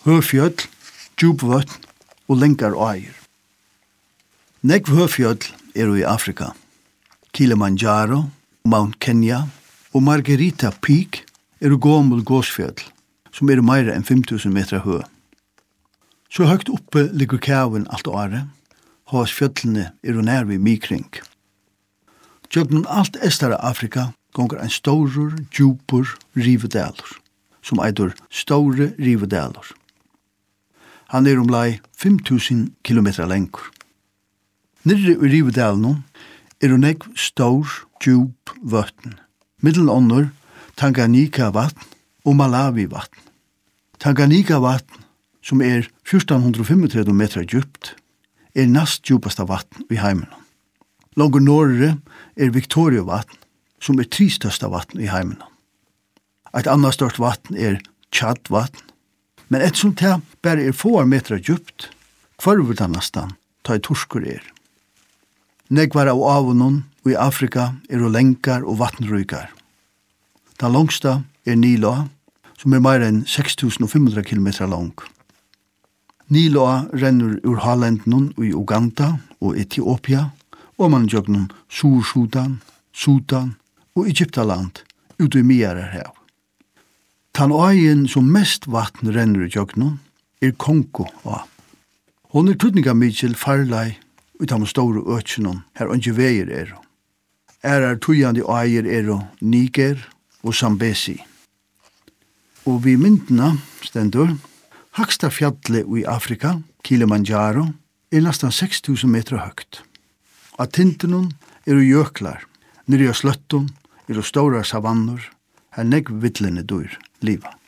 høgfjöll, djupvøtn og lengar åir. Negv høgfjöll i Afrika. Kilimanjaro, Mount Kenya og Margarita Peak gomul gåsfjöll, som meira enn 5.000 meter høg. Så høgt oppe ligger kæven alt året, hos fjöllene nær vi mikring. Tjøgnen alt estara Afrika gonger ein stór, djupur rivedalur, som eitur Store Rivedalur. Han omlai 5.000 kilometer lengur. Nirri i Rivedalun negv stór, djup vøtn. Middelånder Tanganyika-vatn og Malawi-vatn. Tanganyika-vatn, som 1435 meter djupt, næst djupasta vatn i heimen. Langur norre Victoria-vatn, som 3 størsta vatn i heimen. Et annet stort vatn Chad-vatn, men et sånt her bare få meter djupt, kvarver det nesten, ta i torskur Negvar av avunnon i Afrika lengar og vatnrykar. Den langsta Nilå, som meira enn 6.500 kilometer lang. Nilå rennur ur Halenden i Uganda og Etiopia, og man jøgnen Sur-Sudan, Sudan og Egyptaland ut i Miarerhav. Den øyen som mest vatn rennur i jøgnen Kongo. Hon tydninga mykjel farlei ut av store økjennom her ikke veier tujande øyer Niger og Zambesi. Og vi myndene stendur, høgsta fjallet i Afrika, Kilimanjaro, nesten 6.000 meter høgt. Av tintenun jöklar, nere av sløttun store savanner, her negv vittlene dyr liva.